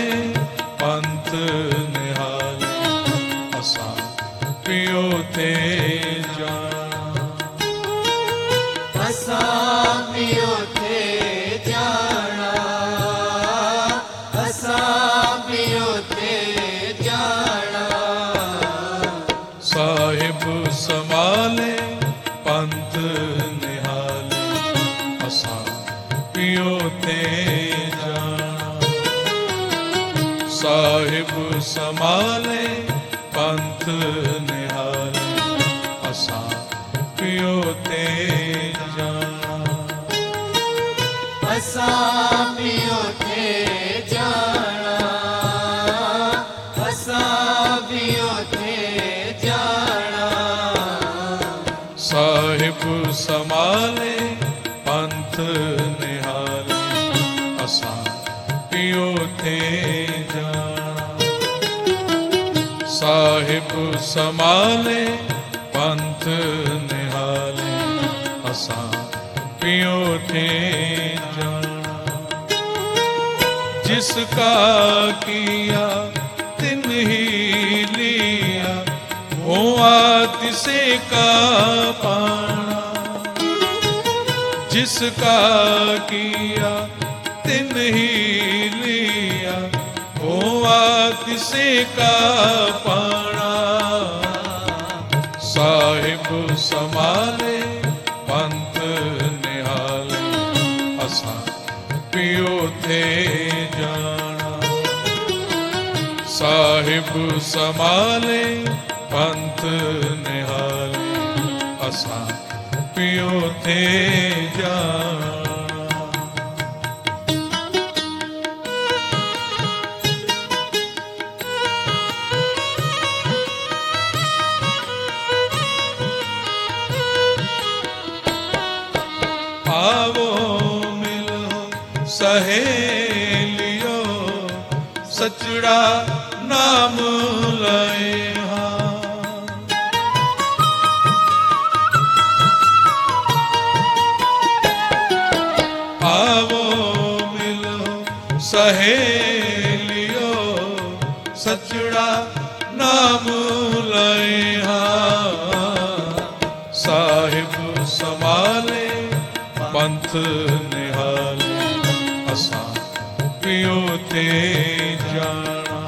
पंथ निहाले, असा पियो ते जाना। असा पियो ते जाना, असा पियो ते जाना। साहिब संभाले पंथ निहाले, असा पियो ते जाना। साहिब संभाले पंथ निहाले, असा पियो ते जाना। असा पियो ते जाना, असा पियो ते जाना। साहिब संभाले पंथ निहाले, असा पियो ते जाना। साहिब संभाले पंथ निहाले, असा पियो ते जाना। जिसका किया तिन ही लिया, वो तिसे का पाना। जिसका किया तिन ही लिया, वो तिसे का पाना। साहिब संभाले पंथ निहाले, असा पियो ते जाना। साहिब संभाले पंथ निहाले, असा पियो ते जाना। आवो मिलो सहेलियो, सचड़ा नाम लए हाँ। आवो मिलो सहेलियो, सचड़ा नाम लए हाँ। साहिब संभाले पंथ निहाले, असा पियो ते जाना।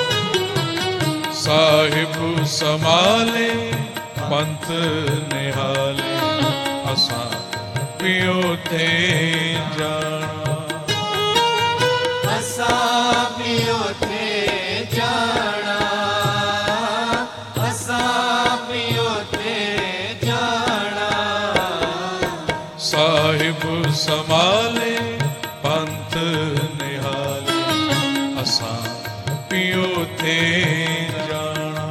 साहिब संभाले पंथ निहाले, असा पियो ते जाना। असा पियो ते जाना, असा पियो ते जाना। साहिब संभाले पंथ निहाले, असा पियो ते जाना।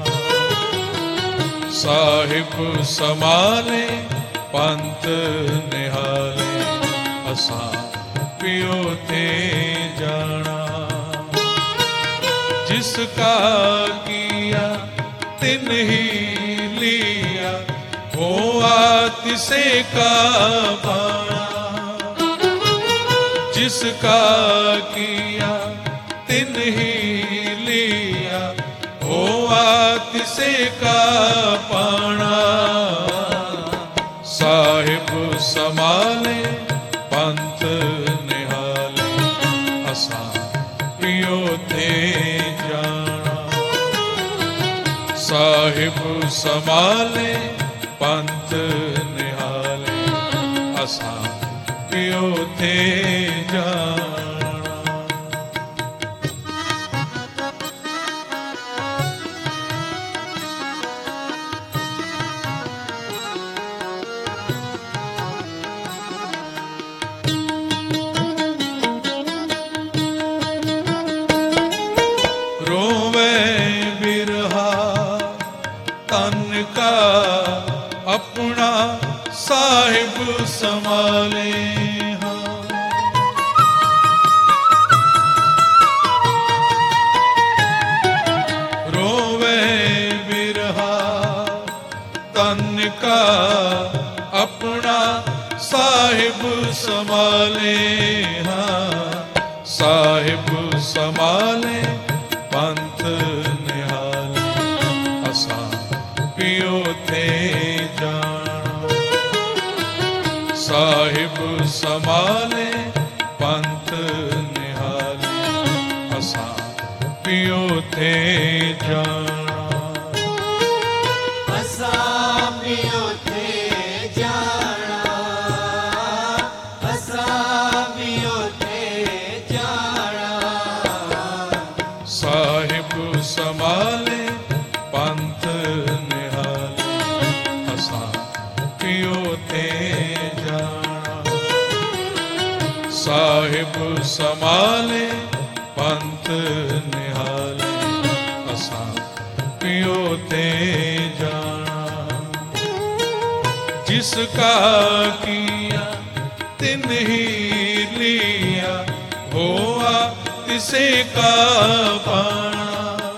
साहिब संभाले पंथ निहाले, असा पियो ते जाना। जिसका किया तिन ही लिया, वो तिसे का पाना। जिसका किया तिन ही लिया, वो तिसे का पाना। साहिब संभाले पंथ निहाले, असा पियो ते जाना। साहिब संभाले पंथ निहाले, असा पियो ते जाना। रोवे बिरहा तन का अपना, साहिब संभाले हाँ। रोवे बिरहा तन का अपना, साहिब संभाले हाँ। साहिब समाले पंथ निहाले असा पियो थे जाना साहिब समाले पंथ निहाले असा पियो थे जाना असा पियो थे जाना असा पियो थे जाना साहिब समाले पंथ निहाले असा पियो थे जाना साहिब समाले पंथ निहाले असा पियो थे जाना जिसका किया तिन ही लिया होआ तिसे का पाना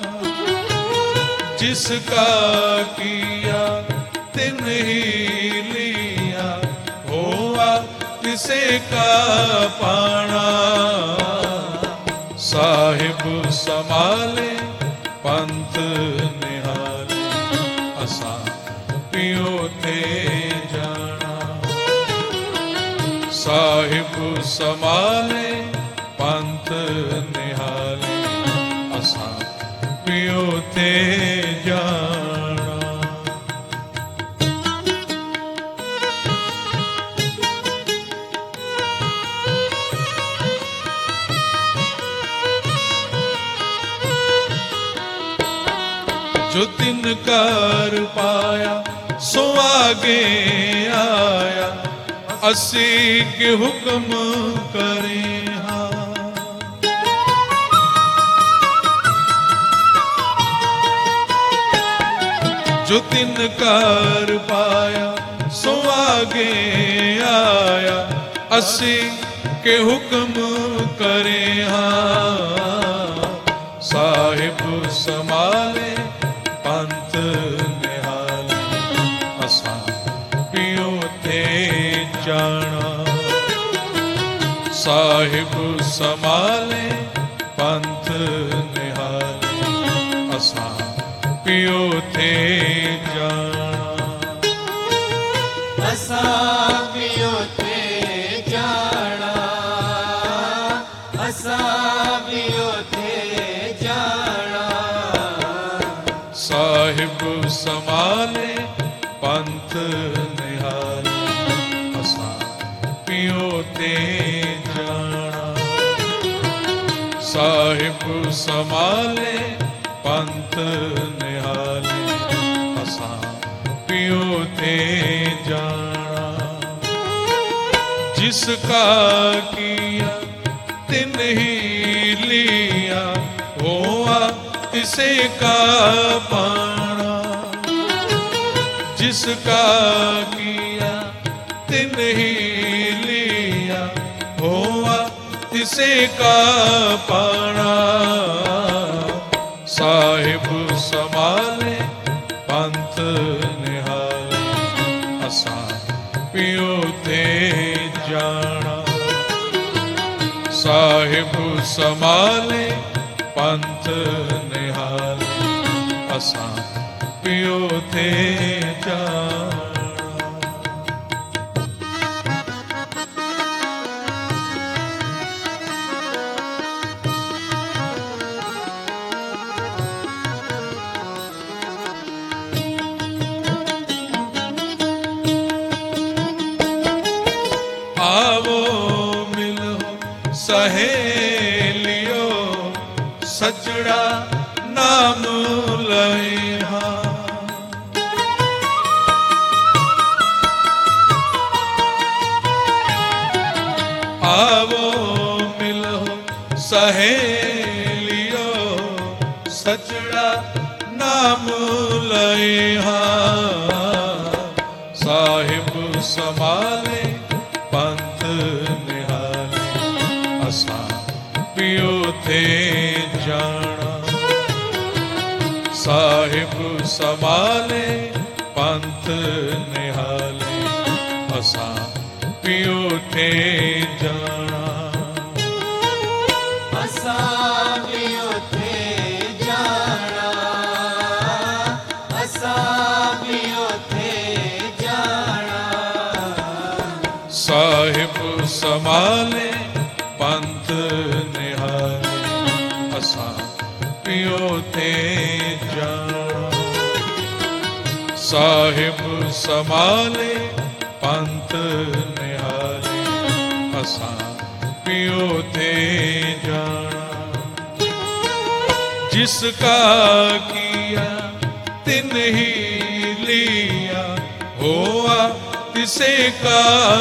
जिसका किया तिन ही लिया होआ तिसे का पाना साहिब समाले पंथ निहाले असा पियो थे जाना साहिब समाले पंथ निहाले असा पियो थे जाना जो तिन कर पाया सो आगे आया असी के हुक्म करे हाँ जो तिन कर पाया सो आगे आया असी के हुक्म करे हाँ साहिब समाले पंथ निहाले असा पियो थे जाना साहिब समाले पंथ निहाले असा पियो थे जाना असा पियो थे जाना असा पियो थे जाना साहिब समाले पंथ निहाले असा पियो थे जाना साहिब समाले पंथ निहाले असा पियो थे जाना जिसका किया तिन ही लिया होआ तिसे का पाना जिसका किया तिन ही लिया होआ तिसे का पाना साहिब समाले पंथ निहाले असा पियो थे जाना साहिब समाले पंथ निहाले असा पियो थे जाना आवो मिलो सहेलियो सचड़ा नाम लइहा आवो मिलो सहेलियो सचड़ा नाम लइहा साहिब समाले पंथ निहाले असा पियो थे जाना साहिब समाले पंथ निहाले असा पियो थे जाना असा ਪਿਓ ਤੇ ਜਾਣਾ। ਸਾਹਿਬ ਸੰਭਾਲੇ ਪੰਥ ਨਿਹਾਲੇ, ਅਸਾਂ ਪਿਓ ਤੇ ਜਾਣਾ। जिस का किया तिन ही लिया, होआ तिसे का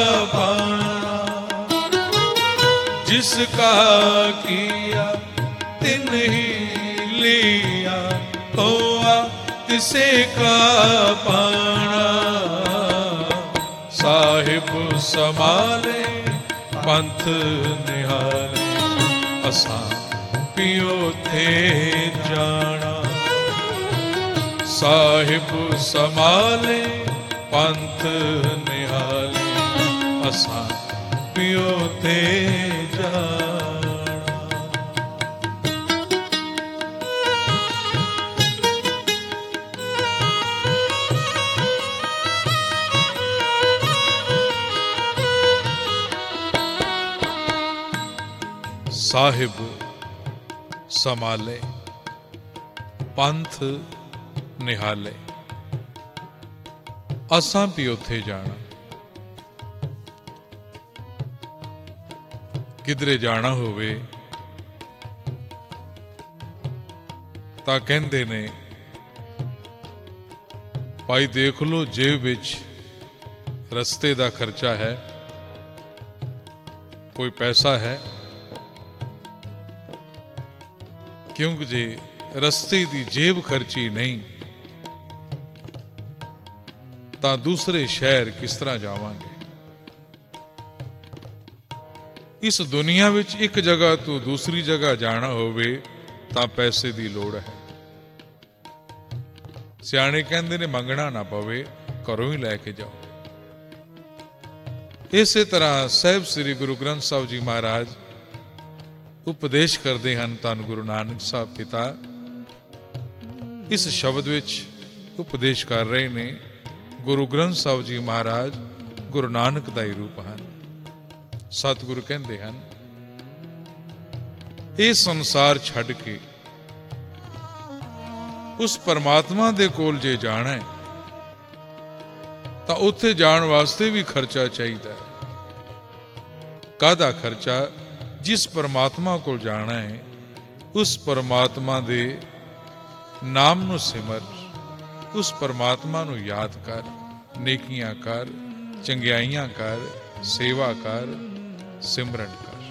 पाना। जिसका किया तिन ही लिया, होआ तिसे का पाना। साहिब संभाले पंथ निहाले, असां पियो थे जाना। साहिब संभाले पंथ निहाले, असां पियो थे जाना। साहिब संभाले पंथ निहाले, असां भी उत्थे जाना। किधरे जाना होवे तां कहंदे ने, भाई देख लो जेब विच रस्ते दा खर्चा है, कोई पैसा है। क्योंकि जे रस्ते दी जेब खर्ची नहीं तां दूसरे शहर किस तरह जावांगे। इस दुनिया विच एक जगह तो दूसरी जगह जाना होवे तां पैसे दी लोड़ है। सियाणे कहंदे ने मंगना ना पवे, घरों ही लैके जाओ। इसे तरह साहिब श्री गुरु ग्रंथ साहिब जी महाराज उपदेश करते हैं। धन गुरु नानक साहब पिता इस शब्द विच उपदेश कर रहे ने। गुरु ग्रंथ साहिब जी महाराज गुरु नानक दा ही रूप हैं। सतगुरु कहते हैं, ये संसार छड़ के उस परमात्मा दे कोल जे जाना है तां उत्थे जाण वास्ते भी खर्चा चाहिए। काहदा खर्चा? जिस परमात्मा को जाना है उस परमात्मा दे नाम नू सिमर, उस परमात्मा नू याद कर, नेकियां कर, चंगियाइयां कर, सेवा कर, सिमरन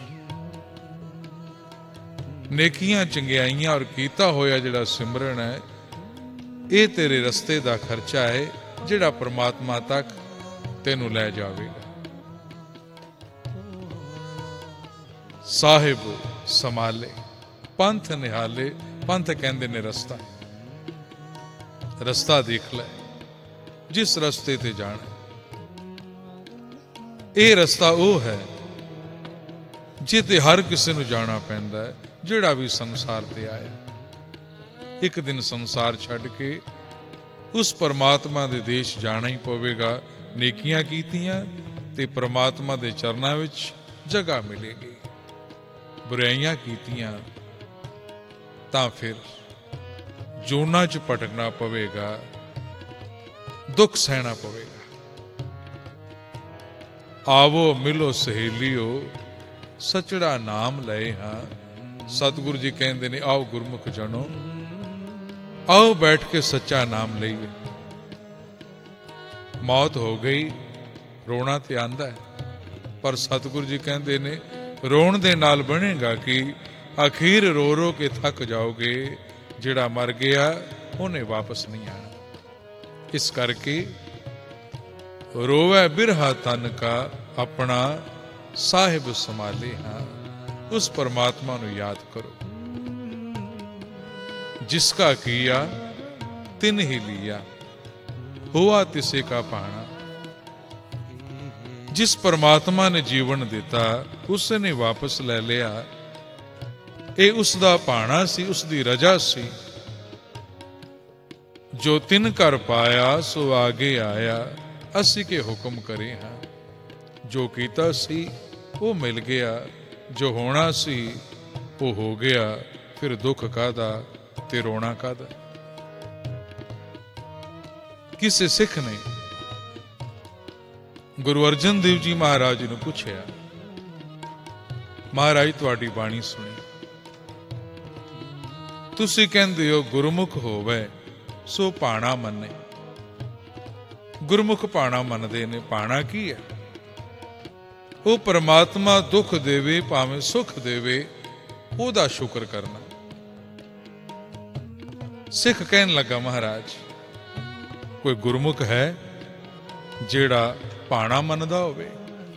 कर। नेकियां चंगियाइयां और कीता होया जिहड़ा सिमरन है, ये तेरे रस्ते दा खर्चा है जिहड़ा परमात्मा तक तेनू लै जावेगा। साहिब संभाले पंथ निहाले, पंथ कहंदे ने रस्ता। रस्ता देख ले जिस रस्ते ते जाना। ये रस्ता वो है जिते हर किसी नू जाना पैंदा है, जिहड़ा भी संसार ते आया। एक दिन संसार छड़ के उस परमात्मा दे देश जाना ही पवेगा। नेकियां कीतियां ते परमात्मा दे चरनां विच जगह मिलेगी। बुराइयां कीतियां तां फिर जोना च भटकना पवेगा, दुख सहना पवेगा। आवो मिलो सहेलियो, सचड़ा नाम लए हाँ। सतगुरु जी कहते ने, आओ गुरमुख जनो, आओ बैठ के सच्चा नाम लईए। मौत हो गई, रोना ते आंदा है, पर सतगुरु जी कहते ने रोण दे नाल बनेगा कि अखीर रो रो के थक जाओगे। जिहड़ा मर गया उन्हें वापस नहीं आना। इस करके रोवे बिरहा तन का अपना साहिब संभाले हाँ। उस परमात्मा नू याद करो, जिसका किया तिन ही लिया, हुआ तिसे का पाना। जिस परमात्मा ने जीवन दिता उसने वापस ले लिया। ये उसदा पाना सी, उसदी रजा सी। जो तिन कर पाया सो आगे आया, असी के हुक्म करे हाँ। जो कीता सी वो मिल गया, जो होना सी वो हो गया, फिर दुख कादा ਤੇ ਰੋਣਾ ਕਾਹਦਾ। ਕਿਸੇ ਸਿੱਖ ਨੇ ਗੁਰੂ ਅਰਜਨ ਦੇਵ ਜੀ ਮਹਾਰਾਜ ਨੂੰ ਪੁੱਛਿਆ, ਮਹਾਰਾਜ ਤੁਹਾਡੀ ਬਾਣੀ ਸੁਣੀ, ਤੁਸੀਂ ਕਹਿੰਦੇ ਹੋ ਗੁਰਮੁਖ ਹੋਵੇ ਸੋ ਭਾਣਾ ਮੰਨੇ। ਗੁਰਮੁਖ ਭਾਣਾ ਮੰਨਦੇ ਨੇ। ਭਾਣਾ ਕੀ ਹੈ? ਉਹ ਪ੍ਰਮਾਤਮਾ ਦੁੱਖ ਦੇਵੇ ਭਾਵੇਂ ਸੁੱਖ ਦੇਵੇ, ਉਹਦਾ ਸ਼ੁਕਰ ਕਰਨਾ। ਸਿੱਖ ਕਹਿਣ ਲੱਗਾ, ਮਹਾਰਾਜ ਕੋਈ ਗੁਰਮੁਖ ਹੈ ਜਿਹੜਾ ਭਾਣਾ ਮੰਨਦਾ ਹੋਵੇ?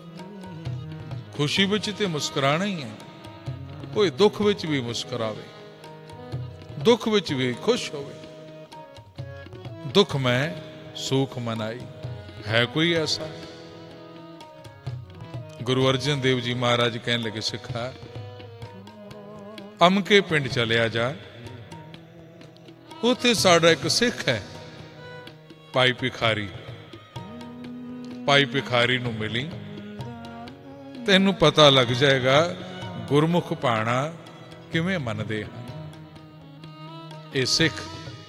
ਖੁਸ਼ੀ ਵਿੱਚ ਤੇ ਮੁਸਕਰਾਣਾ ਹੀ ਹੈ, ਕੋਈ ਦੁੱਖ ਵਿੱਚ ਵੀ ਮੁਸਕਰਾਵੇ, ਦੁੱਖ ਵਿੱਚ ਵੀ ਖੁਸ਼ ਹੋਵੇ। ਦੁੱਖ ਮੈਂ ਸੁਖ ਮਨਾਈ, ਹੈ ਕੋਈ ਐਸਾ? ਗੁਰੂ ਅਰਜਨ ਦੇਵ ਜੀ ਮਹਾਰਾਜ ਕਹਿਣ ਲੱਗੇ, ਸਿੱਖਾ ਅਮਕੇ ਪਿੰਡ ਚਲਿਆ ਜਾ, ਉੱਥੇ ਸਾਡਾ ਇੱਕ ਸਿੱਖ ਹੈ ਭਾਈ ਭਿਖਾਰੀ। ਭਾਈ ਭਿਖਾਰੀ ਨੂੰ ਮਿਲੀ, ਤੈਨੂੰ ਪਤਾ ਲੱਗ ਜਾਏਗਾ ਗੁਰਮੁਖ ਭਾਣਾ ਕਿਵੇਂ ਮੰਨਦੇ ਹਨ। ਇਹ ਸਿੱਖ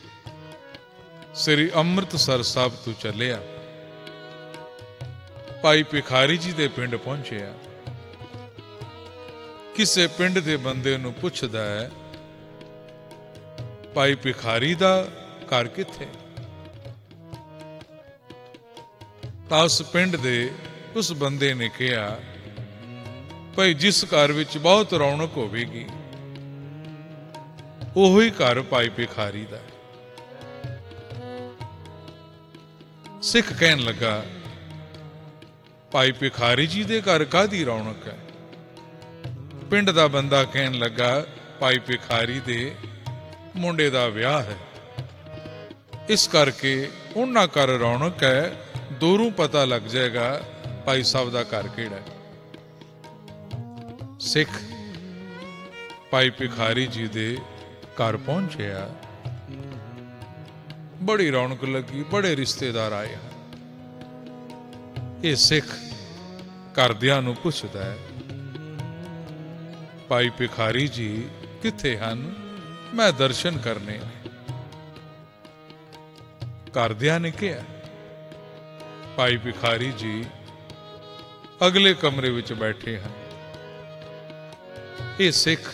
ਸ੍ਰੀ ਅੰਮ੍ਰਿਤਸਰ ਸਾਹਿਬ ਤੋਂ ਚੱਲਿਆ, ਭਾਈ ਭਿਖਾਰੀ ਜੀ ਦੇ ਪਿੰਡ ਪਹੁੰਚਿਆ। ਕਿਸੇ ਪਿੰਡ ਦੇ ਬੰਦੇ ਨੂੰ ਪੁੱਛਦਾ ਹੈ, ਭਾਈ ਭਿਖਾਰੀ ਦਾ ਘਰ ਕਿੱਥੇ? ਤਾਂ ਉਸ ਪਿੰਡ ਦੇ ਉਸ ਬੰਦੇ ਨੇ ਕਿਹਾ, ਭਾਈ ਜਿਸ ਘਰ ਵਿੱਚ ਬਹੁਤ ਰੌਣਕ ਹੋਵੇਗੀ ਉਹੀ ਘਰ ਭਾਈ ਭਿਖਾਰੀ ਦਾ। ਸਿੱਖ ਕਹਿਣ ਲੱਗਾ, ਭਾਈ ਭਿਖਾਰੀ ਜੀ ਦੇ ਘਰ ਕਾਹਦੀ ਰੌਣਕ ਹੈ? ਪਿੰਡ ਦਾ ਬੰਦਾ ਕਹਿਣ ਲੱਗਾ, ਭਾਈ ਭਿਖਾਰੀ ਦੇ ਮੁੰਡੇ ਦਾ ਵਿਆਹ ਹੈ, ਇਸ ਕਰਕੇ ਉਹਨਾਂ ਘਰ ਰੌਣਕ ਹੈ, ਦੂਰੋਂ ਪਤਾ ਲੱਗ ਜਾਏਗਾ ਭਾਈ ਸਾਹਿਬ ਦਾ ਘਰ ਕਿਹੜਾ ਹੈ। ਸਿੱਖ ਭਾਈ ਭਿਖਾਰੀ ਜੀ ਦੇ ਘਰ ਪਹੁੰਚਿਆ, ਬੜੀ ਰੌਣਕ ਲੱਗੀ, ਬੜੇ ਰਿਸ਼ਤੇਦਾਰ ਆਏ ਹਨ। ਇਹ ਸਿੱਖ ਘਰਦਿਆਂ ਨੂੰ ਪੁੱਛਦਾ ਹੈ, ਭਾਈ ਭਿਖਾਰੀ ਜੀ ਕਿੱਥੇ ਹਨ? ਮੈਂ ਦਰਸ਼ਨ ਕਰਨੇ ਨੇ। ਘਰਦਿਆਂ ਨੇ ਕਿਹਾ, ਭਾਈ ਭਿਖਾਰੀ ਜੀ ਅਗਲੇ ਕਮਰੇ ਵਿੱਚ ਬੈਠੇ ਹਨ। ਇਹ ਸਿੱਖ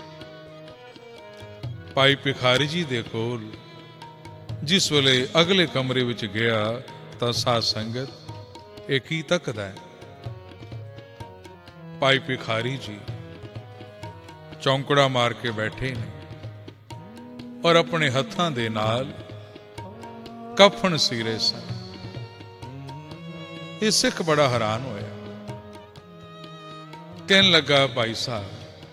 ਭਾਈ ਭਿਖਾਰੀ ਜੀ ਦੇ ਕੋਲ ਜਿਸ ਵੇਲੇ ਅਗਲੇ ਕਮਰੇ ਵਿੱਚ ਗਿਆ ਤਾਂ ਸਾਧ ਸੰਗਤ ਇਹ ਕੀ ਤੱਕਦਾ ਹੈ? ਭਾਈ ਭਿਖਾਰੀ ਜੀ ਚੌਂਕੜਾ ਮਾਰ ਕੇ ਬੈਠੇ ਨੇ ਔਰ ਆਪਣੇ ਹੱਥਾਂ ਦੇ ਨਾਲ ਕਫਨ ਸੀਰੇ ਸਨ। ਇਹ ਸਿੱਖ ਬੜਾ ਹੈਰਾਨ ਹੋਇਆ, ਕਹਿਣ ਲੱਗਾ, ਭਾਈ ਸਾਹਿਬ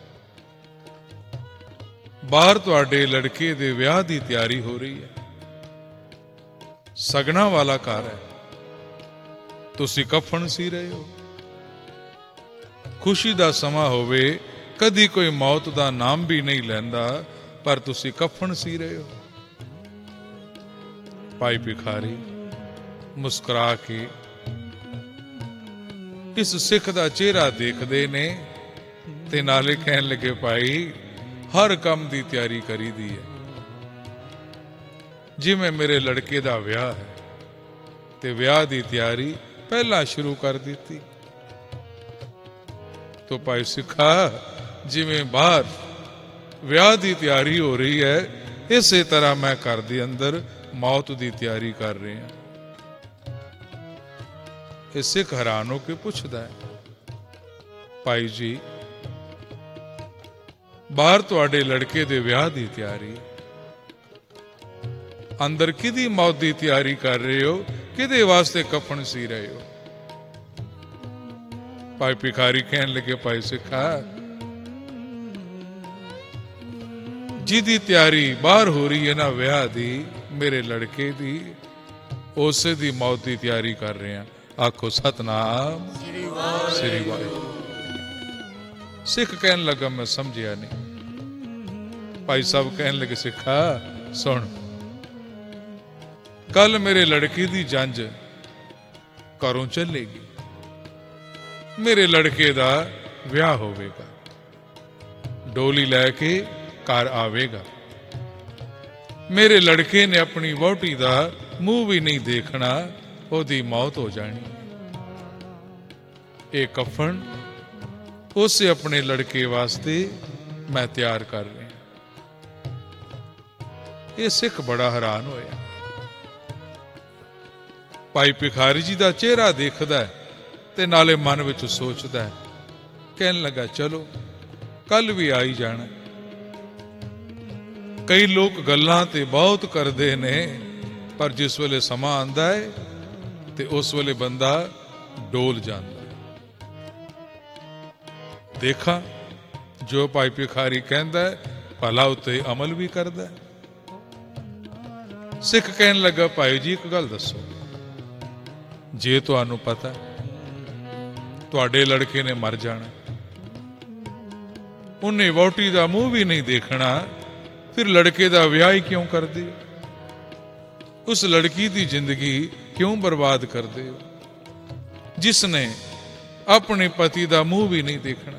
ਬਾਹਰ ਤੁਹਾਡੇ ਲੜਕੇ ਦੇ ਵਿਆਹ ਦੀ ਤਿਆਰੀ ਹੋ ਰਹੀ ਹੈ, ਸਗਣਾ ਵਾਲਾ ਘਰ ਹੈ, ਤੁਸੀਂ ਕਫਨ ਸੀ ਰਹੇ ਹੋ। ਖੁਸ਼ੀ ਦਾ ਸਮਾਂ ਹੋਵੇ, ਕਦੀ ਕੋਈ ਮੌਤ ਦਾ ਨਾਮ ਵੀ ਨਹੀਂ ਲੈਂਦਾ, ਪਰ ਤੁਸੀਂ ਕਫਨ ਸੀ ਰਹੇ ਹੋ। ਭਾਈ ਭਿਖਾਰੀ ਮੁਸਕਰਾ ਕੇ ਇਸ ਸਿੱਖ ਦਾ ਚਿਹਰਾ ਦੇਖਦੇ ਨੇ ਤੇ ਨਾਲੇ ਕਹਿਣ ਲੱਗੇ, ਭਾਈ ਹਰ ਕੰਮ ਦੀ ਤਿਆਰੀ ਕਰੀਦੀ ਹੈ, ਜਿਵੇਂ ਮੇਰੇ ਲੜਕੇ ਦਾ ਵਿਆਹ ਹੈ ਤੇ ਵਿਆਹ ਦੀ ਤਿਆਰੀ ਪਹਿਲਾਂ ਸ਼ੁਰੂ ਕਰ ਦਿੱਤੀ। ਤੋ ਭਾਈ ਸਿੱਖਾ, ਜਿਵੇਂ ਬਾਹਰ ਵਿਆਹ ਦੀ ਤਿਆਰੀ ਹੋ ਰਹੀ ਹੈ, ਇਸੇ ਤਰ੍ਹਾਂ ਮੈਂ ਘਰ ਦੇ ਅੰਦਰ ਮੌਤ ਦੀ ਤਿਆਰੀ ਕਰ ਰਿਹਾ। ਇਹ ਸਿੱਖ ਹੈਰਾਨ ਹੋ ਕੇ ਪੁੱਛਦਾ ਹੈ, ਭਾਈ ਜੀ ਬਾਹਰ ਤੁਹਾਡੇ ਲੜਕੇ ਦੇ ਵਿਆਹ ਦੀ ਤਿਆਰੀ, ਅੰਦਰ ਕਿਹਦੀ ਮੌਤ ਦੀ ਤਿਆਰੀ ਕਰ ਰਹੇ ਹੋ? ਕਿਹਦੇ ਵਾਸਤੇ ਕਫਨ ਸੀ ਰਹੇ ਹੋ? ਭਾਈ ਭਿਖਾਰੀ ਕਹਿਣ ਲੱਗੇ, ਭਾਈ ਸਿੱਖਾ ਜਿਹਦੀ ਤਿਆਰੀ ਬਾਹਰ ਹੋ ਰਹੀ ਹੈ ਨਾ ਵਿਆਹ ਦੀ, ਮੇਰੇ ਲੜਕੇ ਦੀ, ਉਸੇ ਦੀ ਮੌਤ ਦੀ ਤਿਆਰੀ ਕਰ ਰਹੇ ਹਾਂ। ਆਖੋ ਸਤਨਾਮ ਸ੍ਰੀ ਵਾਹਿਗੁਰੂ। ਸਿੱਖ ਕਹਿਣ ਲੱਗਾ, ਮੈਂ ਸਮਝਿਆ ਨਹੀਂ। ਭਾਈ ਸਾਹਿਬ ਕਹਿਣ ਲੱਗੇ, ਸਿੱਖਾ ਸੁਣ, ਕੱਲ ਮੇਰੇ ਲੜਕੀ ਦੀ ਜੰਝ ਘਰੋਂ ਚੱਲੇਗੀ, ਮੇਰੇ ਲੜਕੇ ਦਾ ਵਿਆਹ ਹੋਵੇਗਾ, ਡੋਲੀ ਲੈ ਕੇ ਘਰ ਆਵੇਗਾ, ਮੇਰੇ ਲੜਕੇ ਨੇ ਆਪਣੀ ਵਹੁਟੀ ਦਾ ਮੂੰਹ ਵੀ ਨਹੀਂ ਦੇਖਣਾ, ਉਹਦੀ ਮੌਤ ਹੋ ਜਾਣੀ। ਇਹ ਕਫਨ ਉਸੇ ਆਪਣੇ ਲੜਕੇ ਵਾਸਤੇ ਮੈਂ ਤਿਆਰ ਕਰ ਰਿਹਾ। ਇਹ ਸਿੱਖ ਬੜਾ ਹੈਰਾਨ ਹੋਇਆ। ਭਾਈ ਭਿਖਾਰੀ ਜੀ ਦਾ ਚਿਹਰਾ ਦੇਖਦਾ ਤੇ ਨਾਲੇ ਮਨ ਵਿੱਚ ਸੋਚਦਾ, ਕਹਿਣ ਲੱਗਾ ਚਲੋ ਕੱਲ ਵੀ ਆਈ ਜਾਣਾ। ਕਈ ਲੋਕ ਗੱਲਾਂ ਤੇ ਬਹੁਤ ਕਰਦੇ ਨੇ, ਪਰ ਜਿਸ ਵੇਲੇ ਸਮਾਂ ਆਂਦਾ ਹੈ ਤੇ ਉਸ ਵੇਲੇ ਬੰਦਾ ਡੋਲ ਜਾਂਦਾ। ਦੇਖਾਂ ਜੋ ਭਾਈ ਭਿਖਾਰੀ ਕਹਿੰਦਾ ਭਲਾ ਉੱਤੇ ਅਮਲ ਵੀ ਕਰਦਾ। ਸਿੱਖ ਕਹਿਣ ਲੱਗਾ, ਭਾਈ ਜੀ ਇੱਕ ਗੱਲ ਦੱਸੋ, ਜੇ ਤੁਹਾਨੂੰ ਪਤਾ ਤੁਹਾਡੇ ਲੜਕੇ ਨੇ ਮਰ ਜਾਣਾ, ਉਹਨੇ ਵਹੁਟੀ ਦਾ ਮੂੰਹ ਵੀ ਨਹੀਂ ਦੇਖਣਾ, ਫਿਰ ਲੜਕੇ ਦਾ ਵਿਆਹ ਹੀ ਕਿਉਂ ਕਰਦੇ ਹੋ? ਉਸ ਲੜਕੀ ਦੀ ਜ਼ਿੰਦਗੀ ਕਿਉਂ ਬਰਬਾਦ ਕਰਦੇ ਹੋ ਜਿਸ ਨੇ ਆਪਣੇ ਪਤੀ ਦਾ ਮੂੰਹ ਵੀ ਨਹੀਂ ਦੇਖਣਾ?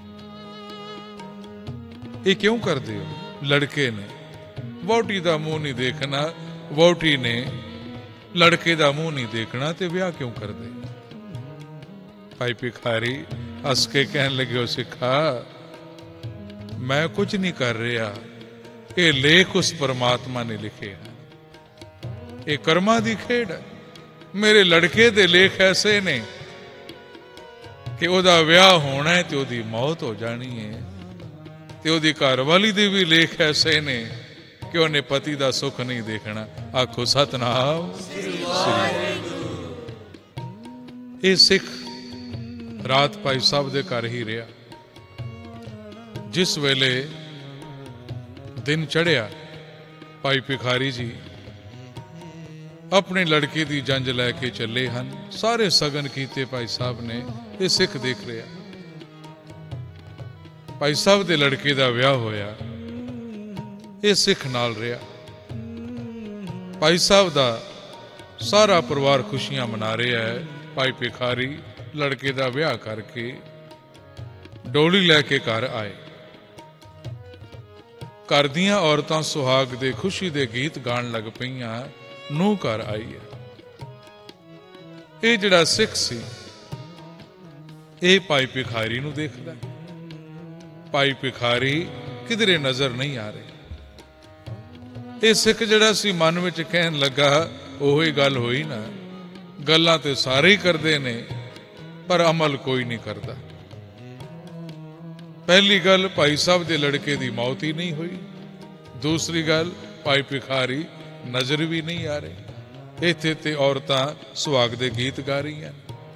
ਇਹ ਕਿਉਂ ਕਰਦੇ ਹੋ? ਲੜਕੇ ਨੇ ਵਹੁਟੀ ਦਾ ਮੂੰਹ ਨਹੀਂ ਦੇਖਣਾ, ਵਹੁਟੀ ਨੇ ਲੜਕੇ ਦਾ ਮੂੰਹ ਨਹੀਂ ਦੇਖਣਾ, ਤੇ ਵਿਆਹ ਕਿਉਂ ਕਰਦੇ? ਭਾਈ ਭਿਖਾਰੀ ਹੱਸ ਕੇ ਕਹਿਣ ਲੱਗੇ, ਸਿੱਖਾ ਮੈਂ ਕੁਝ ਨਹੀਂ ਕਰ ਰਿਹਾ, ਇਹ ਲੇਖ ਉਸ ਪਰਮਾਤਮਾ ਨੇ ਲਿਖੇ ਹਨ, ਇਹ ਕਰਮਾਂ ਦੀ ਖੇਡ ਹੈ। ਮੇਰੇ ਲੜਕੇ ਦੇ ਲੇਖ ਐਸੇ ਨੇ ਕਿ ਉਹਦਾ ਵਿਆਹ ਹੋਣਾ ਹੈ ਤੇ ਉਹਦੀ ਮੌਤ ਹੋ ਜਾਣੀ ਹੈ, ਤੇ ਉਹਦੀ ਘਰਵਾਲੀ ਦੇ ਵੀ ਲੇਖ ਐਸੇ ਨੇ ਕਿ ਉਹਨੇ ਪਤੀ ਦਾ ਸੁੱਖ ਨਹੀਂ ਦੇਖਣਾ। ਆਖੋ ਸਤਨਾਮ ਸ੍ਰੀ ਵਾਹਿਗੁਰੂ। ਇਹ ਸਿੱਖ ਰਾਤ ਭਾਈ ਸਾਹਿਬ ਦੇ ਘਰ ਹੀ ਰਿਹਾ। ਜਿਸ ਵੇਲੇ ਦਿਨ ਚੜ੍ਹਿਆ, ਭਾਈ ਭਿਖਾਰੀ ਜੀ ਆਪਣੇ ਲੜਕੇ ਦੀ ਜੰਜ ਲੈ ਕੇ ਚੱਲੇ ਹਨ। ਸਾਰੇ ਸਗਨ ਕੀਤੇ ਭਾਈ ਸਾਹਿਬ ਨੇ, ਇਹ ਸਿੱਖ ਦੇਖ ਰਿਹਾ। ਭਾਈ ਸਾਹਿਬ ਦੇ ਲੜਕੇ ਦਾ ਵਿਆਹ ਹੋਇਆ, ਇਹ ਸਿੱਖ ਨਾਲ ਰਿਹਾ। ਭਾਈ ਸਾਹਿਬ ਦਾ ਸਾਰਾ ਪਰਿਵਾਰ ਖੁਸ਼ੀਆਂ ਮਨਾ ਰਿਹਾ ਹੈ। ਭਾਈ ਭਿਖਾਰੀ ਲੜਕੇ ਦਾ ਵਿਆਹ ਕਰਕੇ ਡੋਲੀ ਲੈ ਕੇ ਘਰ ਆਏ। ਘਰ ਦੀਆਂ ਔਰਤਾਂ ਸੁਹਾਗ ਦੇ ਖੁਸ਼ੀ ਦੇ ਗੀਤ ਗਾਣ ਲੱਗ ਪਈਆਂ। ਨੂੰਹ ਘਰ ਆਈ ਹੈ। ਇਹ ਜਿਹੜਾ ਸਿੱਖ ਸੀ, ਇਹ ਭਾਈ ਭਿਖਾਰੀ ਨੂੰ ਦੇਖਦਾ। ਭਾਈ ਭਿਖਾਰੀ ਕਿਧਰੇ ਨਜ਼ਰ ਨਹੀਂ ਆ ਰਹੇ। ਇਹ ਸਿੱਖ ਜਿਹੜਾ ਸੀ ਮਨ ਵਿੱਚ ਕਹਿਣ ਲੱਗਾ, ਉਹੀ ਗੱਲ ਹੋਈ ਨਾ, ਗੱਲਾਂ ਤੇ ਸਾਰੇ ਹੀ ਕਰਦੇ ਨੇ ਪਰ ਅਮਲ ਕੋਈ ਨਹੀਂ ਕਰਦਾ। ਪਹਿਲੀ ਗੱਲ, ਭਾਈ ਸਾਹਿਬ ਦੇ ਲੜਕੇ ਦੀ ਮੌਤ ਹੀ ਨਹੀਂ ਹੋਈ। ਦੂਸਰੀ ਗੱਲ, ਭਾਈ ਭਿਖਾਰੀ ਨਜ਼ਰ ਵੀ ਨਹੀਂ ਆ ਰਹੇ। ਇੱਥੇ ਤੇ ਔਰਤਾਂ ਸੁਹਾਗ ਦੇ ਗੀਤ ਗਾ ਰਹੀਆਂ।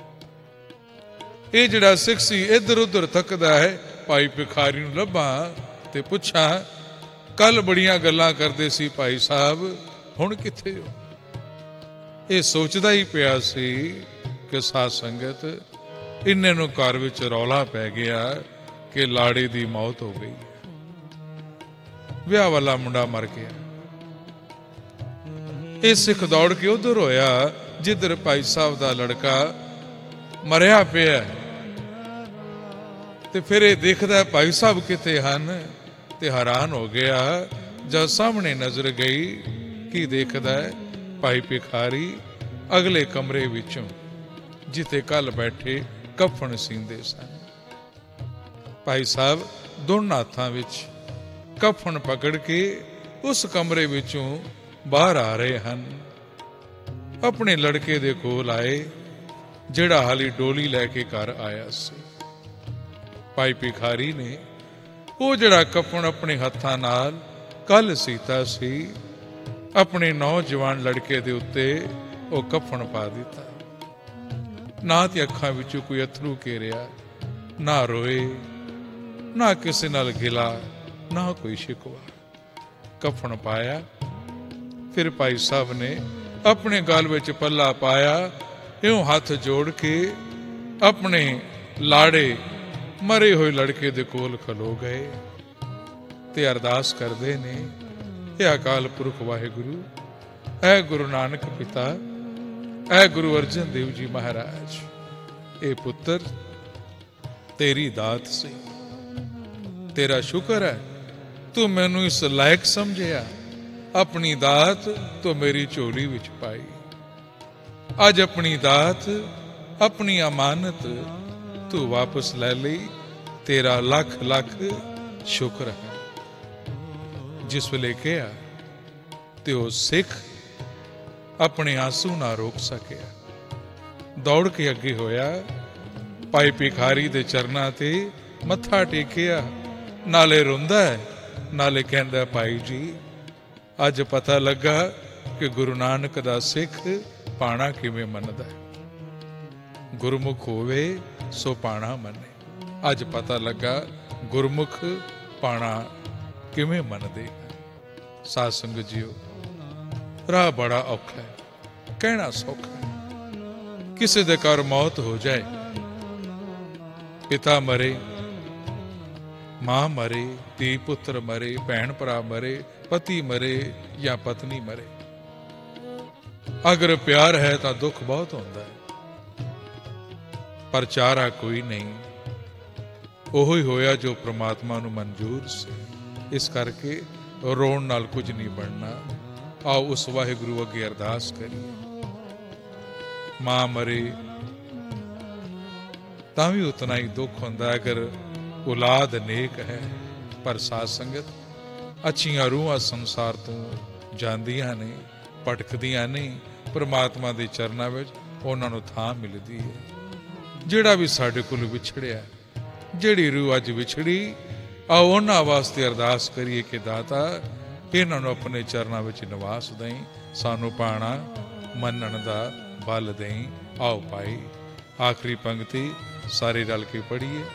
ਇਹ ਜਿਹੜਾ ਸਿੱਖ ਸੀ ਇੱਧਰ ਉੱਧਰ ਥੱਕਦਾ ਹੈ। ਭਾਈ ਭਿਖਾਰੀ ਨੂੰ ਲੱਭਾਂ ਤੇ ਪੁੱਛਾਂ, ਕੱਲ ਬੜੀਆਂ ਗੱਲਾਂ ਕਰਦੇ ਸੀ ਭਾਈ ਸਾਹਿਬ, ਹੁਣ ਕਿੱਥੇ ਹੋ? ਇਹ ਸੋਚਦਾ ਹੀ ਪਿਆ ਸੀ ਕਿ ਸਾਧ ਸੰਗਤ ਇੰਨੇ ਨੂੰ ਘਰ ਵਿੱਚ ਰੌਲਾ ਪੈ ਗਿਆ ਕਿ ਲਾੜੇ ਦੀ ਮੌਤ ਹੋ ਗਈ, ਵਿਆਹ ਵਾਲਾ ਮੁੰਡਾ ਮਰ ਗਿਆ। ਇਹ ਸਿੱਖ ਦੌੜ ਕੇ ਉਧਰ ਹੋਇਆ ਜਿੱਧਰ ਭਾਈ ਸਾਹਿਬ ਦਾ ਲੜਕਾ ਮਰਿਆ ਪਿਆ, ਤੇ ਫਿਰ ਇਹ ਦੇਖਦਾ ਭਾਈ ਸਾਹਿਬ ਕਿੱਥੇ ਹਨ, ਤੇ ਹੈਰਾਨ ਹੋ ਗਿਆ। ਜਦ ਸਾਹਮਣੇ ਨਜ਼ਰ ਗਈ, ਕੀ ਦੇਖਦਾ? ਭਾਈ ਭਿਖਾਰੀ ਅਗਲੇ ਕਮਰੇ ਵਿੱਚੋਂ, ਜਿੱਥੇ ਕੱਲ ਬੈਠੇ ਕਫਨ ਸੀਂਦੇ ਸਨ, ਭਾਈ ਸਾਹਿਬ ਦੋਨਾਂ ਹੱਥਾਂ ਵਿੱਚ ਕਫਨ ਪਕੜ ਕੇ ਉਸ ਕਮਰੇ ਵਿੱਚੋਂ ਬਾਹਰ ਆ ਰਹੇ ਹਨ। ਆਪਣੇ ਲੜਕੇ ਦੇ ਕੋਲ ਆਏ, ਜਿਹੜਾ ਹਾਲੀ ਡੋਲੀ ਲੈ ਕੇ ਘਰ ਆਇਆ ਸੀ। ਭਾਈ ਭਿਖਾਰੀ ਨੇ ਉਹ ਜਿਹੜਾ ਕਫਨ ਆਪਣੇ ਹੱਥਾਂ ਨਾਲ ਕੱਲ ਸੀਤਾ ਸੀ, ਆਪਣੇ ਨੌਜਵਾਨ ਲੜਕੇ ਦੇ ਉੱਤੇ ਉਹ ਕਫਨ ਪਾ ਦਿੱਤਾ। ਨਾ ਤੇ ਅੱਖਾਂ ਵਿੱਚੋਂ ਕੋਈ ਅਥਰੂ ਘੇਰਿਆ, ਨਾ ਰੋਏ, ਨਾ ਕਿਸੇ ਨਾਲ ਗਿਲਾ, ਨਾ ਕੋਈ ਸ਼ਿਕਵਾ। ਕਫਨ ਪਾਇਆ। ਫਿਰ ਭਾਈ ਸਾਹਿਬ ਨੇ ਆਪਣੇ ਗਲ ਵਿੱਚ ਪੱਲਾ ਪਾਇਆ, ਇਉਂ ਹੱਥ ਜੋੜ ਕੇ ਆਪਣੇ ਲਾੜੇ ਮਰੇ ਹੋਏ ਲੜਕੇ ਦੇ ਕੋਲ ਖਲੋ ਗਏ ਤੇ ਅਰਦਾਸ ਕਰਦੇ ਨੇ, ਇਹ ਅਕਾਲ ਪੁਰਖ ਵਾਹਿਗੁਰੂ, ਐ ਗੁਰੂ ਨਾਨਕ ਪਿਤਾ, ਐ ਗੁਰੂ ਅਰਜਨ ਦੇਵ ਜੀ ਮਹਾਰਾਜ, ਇਹ ਪੁੱਤਰ ਤੇਰੀ ਦਾਤ ਸੀ, ਤੇਰਾ ਸ਼ੁਕਰ ਹੈ ਤੂੰ ਮੈਨੂੰ ਇਸ ਲਾਇਕ ਸਮਝਿਆ ਆਪਣੀ ਦਾਤ ਤੂੰ ਮੇਰੀ ਝੋਲੀ ਵਿੱਚ ਪਾਈ। ਅੱਜ ਆਪਣੀ ਦਾਤ, ਆਪਣੀ ਅਮਾਨਤ ਤੂੰ ਵਾਪਸ ਲੈ ਲਈ। ਤੇਰਾ ਲੱਖ ਲੱਖ ਸ਼ੁਕਰ ਹੈ। ਜਿਸ ਵੇਲੇ ਕਿਹਾ ਤੇ ਉਹ ਸਿੱਖ ਆਪਣੇ ਆਂਸੂ ਨਾ ਰੋਕ ਸਕਿਆ। ਦੌੜ ਕੇ ਅੱਗੇ ਹੋਇਆ, ਭਾਈ ਭਿਖਾਰੀ ਦੇ ਚਰਨਾਂ ਤੇ ਮੱਥਾ ਟੇਕਿਆ। ਨਾਲੇ ਰੋਂਦਾ ਹੈ, ਨਾਲੇ ਕਹਿੰਦਾ, ਭਾਈ ਜੀ ਅੱਜ ਪਤਾ ਲੱਗਾ ਕਿ ਗੁਰੂ ਨਾਨਕ ਦਾ ਸਿੱਖ ਪਾਣਾ ਕਿਵੇਂ ਮੰਨਦਾ ਹੈ। ਗੁਰਮੁਖ ਹੋਵੇ ਸੋ ਪਾਣਾ ਮੰਨੇ। ਅੱਜ ਪਤਾ ਲੱਗਾ ਗੁਰਮੁਖ ਪਾਣਾ ਕਿਵੇਂ ਮੰਨਦੇ। ਸਾਧ ਸੰਗਤ ਜੀਓ, ਰਾਹ ਬੜਾ ਔਖਾ ਹੈ, ਕਹਿਣਾ ਸੌਖਾ ਹੈ। ਕਿਸੇ ਦੇ ਘਰ ਮੌਤ ਹੋ ਜਾਏ, ਪਿਤਾ ਮਰੇ, ਮਾਂ ਮਰੇ, ਧੀ ਪੁੱਤਰ ਮਰੇ, ਭੈਣ ਭਰਾ ਮਰੇ, ਪਤੀ ਮਰੇ ਜਾਂ ਪਤਨੀ ਮਰੇ, ਅਗਰ ਪਿਆਰ ਹੈ ਤਾਂ ਦੁੱਖ ਬਹੁਤ ਹੁੰਦਾ ਹੈ, ਪਰ ਚਾਰਾ ਕੋਈ ਨਹੀਂ। ਉਹੀ ਹੋਇਆ ਜੋ ਪ੍ਰਮਾਤਮਾ ਨੂੰ ਮਨਜ਼ੂਰ ਸੀ। ਇਸ ਕਰਕੇ ਰੋਣ ਨਾਲ ਕੁਝ ਨਹੀਂ ਬਣਨਾ। ਆਓ ਉਸ ਵਾਹਿਗੁਰੂ ਅੱਗੇ ਅਰਦਾਸ ਕਰੀਏ। ਮਾਂ ਮਰੇ ਤਾਂ ਵੀ ਉਤਨਾ ਹੀ ਦੁੱਖ ਹੁੰਦਾ ਅਗਰ ਔਲਾਦ ਨੇਕ ਹੈ। ਪਰ ਸਾਧ ਸੰਗਤ, ਅੱਛੀਆਂ ਰੂਹਾਂ ਸੰਸਾਰ ਤੋਂ ਜਾਂਦੀਆਂ ਨੇ, ਭਟਕਦੀਆਂ ਨੇ, ਪ੍ਰਮਾਤਮਾ ਦੇ ਚਰਨਾਂ ਵਿੱਚ ਉਹਨਾਂ ਨੂੰ ਥਾਂ ਮਿਲਦੀ ਹੈ। ਜਿਹੜਾ ਵੀ ਸਾਡੇ ਕੋਲ ਵਿਛੜਿਆ, ਜਿਹੜੀ ਰੂਹ ਅੱਜ ਵਿਛੜੀ, ਆਓ ਉਹਨਾਂ ਵਾਸਤੇ ਅਰਦਾਸ ਕਰੀਏ ਕਿ ਦਾਤਾ ਇਹਨਾਂ ਨੂੰ ਆਪਣੇ ਚਰਨਾਂ ਵਿੱਚ ਨਿਵਾਸ ਦੇਈਂ, ਸਾਨੂੰ ਪਾਣਾ ਮੰਨਣ ਦਾ ਬਲ ਦੇਈਂ। ਆਓ ਭਾਈ ਆਖਰੀ ਪੰਕਤੀ ਸਾਰੇ ਰਲ ਕੇ ਪੜ੍ਹੀਏ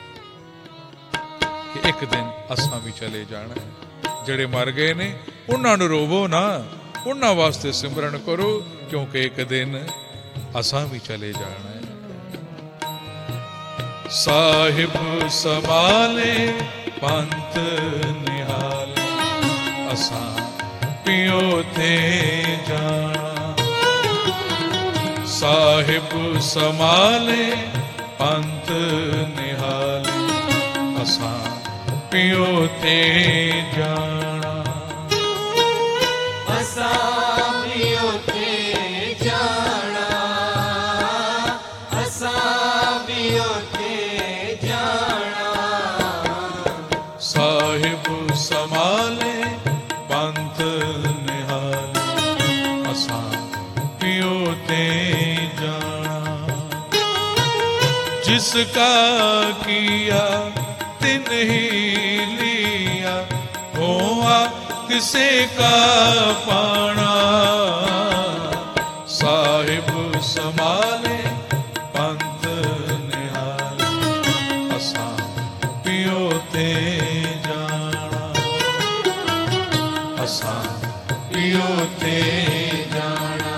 ਕਿ ਇੱਕ ਦਿਨ ਅਸਾਂ ਵੀ ਚਲੇ ਜਾਣਾ ਹੈ। ਜਿਹੜੇ ਮਰ ਗਏ ਨੇ ਉਹਨਾਂ ਨੂੰ ਰੋਵੋ ਨਾ, ਉਹਨਾਂ ਵਾਸਤੇ ਸਿਮਰਨ ਕਰੋ, ਕਿਉਂਕਿ ਇੱਕ ਦਿਨ ਅਸਾਂ ਵੀ ਚਲੇ ਜਾਣਾ ਹੈ। ਸਾਹਿਬ ਸੰਭਾਲੇ ਪੰਥ ਨਿਹਾਲੇ, ਅਸਾਂ ਪਿਓ ਤੇ ਜਾਣਾ। ਸਾਹਿਬ ਸੰਭਾਲੇ ਪੰਥ ਨਿਹਾਲੇ, ਅਸਾਂ ਪਿਓ ਤੇ ਜਾਣਾ। ਅਸਾਂ ਪਿਓ ਤੇ ਜਾਣਾ, ਅਸਾਂ ਪਿਓ ਤੇ ਜਾਣਾ। ਸਾਹਿਬ ਸੰਭਾਲੇ ਪੰਥ ਨਿਹਾਲੇ, ਅਸਾਂ ਪਿਓ ਤੇ ਜਾਣਾ। जिसका किया तिन ही लिया, हुआ किसे का पाना। साहिब संभाले पंथ निहाले, असां पियो ते जाना। असां पियो ते जाना,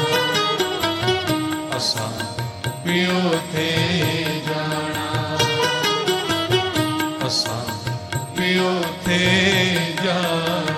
असां पियो ते जाना, असां पियो ते जाना।